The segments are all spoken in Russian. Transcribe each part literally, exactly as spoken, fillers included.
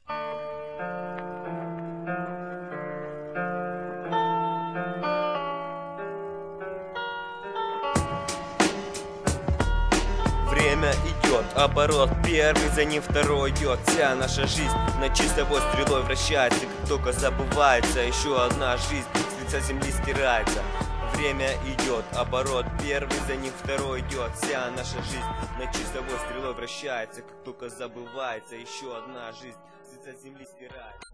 Время идет, оборот первый, за ним второй идет. Вся наша жизнь на часовой стрелой вращается, как только забывается, еще одна жизнь с лица земли стирается. Время идет, оборот первый, за ним второй идет. Вся наша жизнь на часовой стрелой вращается, как только забывается, еще одна жизнь с лица земли стирается.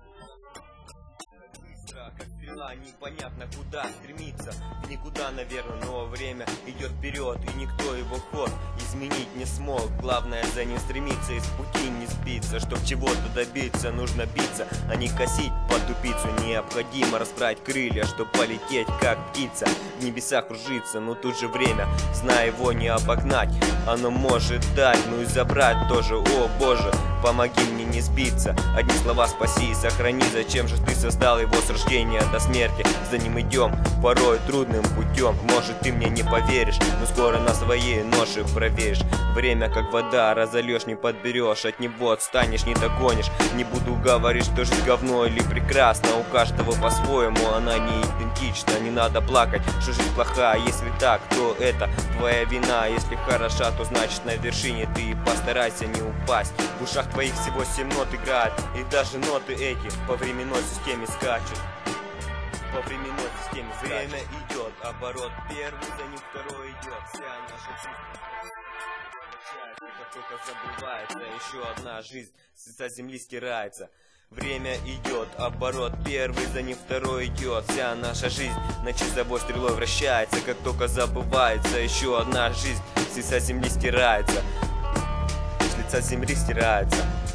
Как стрела, непонятно куда стремится, никуда, наверное, но время идет вперед, и никто его ход изменить не смог. Главное за ним стремиться и с пути не сбиться. Чтоб чего-то добиться, нужно биться, а не косить под тупицу. Необходимо расправить крылья, чтоб полететь как птица, в небесах кружиться. Но тут же время, зная его не обогнать, оно может дать, ну и забрать тоже. О боже, помоги мне не сбиться, одни слова спаси и сохрани. Зачем же ты создал его с рождения до смерти? За ним идем порой трудным путем. Может, ты мне не поверишь, но скоро на своей ноше проверишь. Время как вода, разольешь, не подберешь, от него отстанешь, не догонишь. Не буду говорить, что жизнь говно или прекрасно, у каждого по-своему она не идентична. Не надо плакать, что жизнь плохая, если так, то это твоя вина. Если хороша, то значит на вершине ты, постарайся не упасть. В ушах твоих всего семь нот играет, и даже ноты эти по временной системе скачут. По временной системе скачут. Время идет, оборот первый, за ним второй идет. Вся наша жизнь как только забывается, еще одна жизнь с лица земли стирается. Время идет, оборот первый, за ним второй идет. Вся наша жизнь на часовой стрелой вращается, как только забывается, еще одна жизнь с лица земли стирается. С лица земли стирается.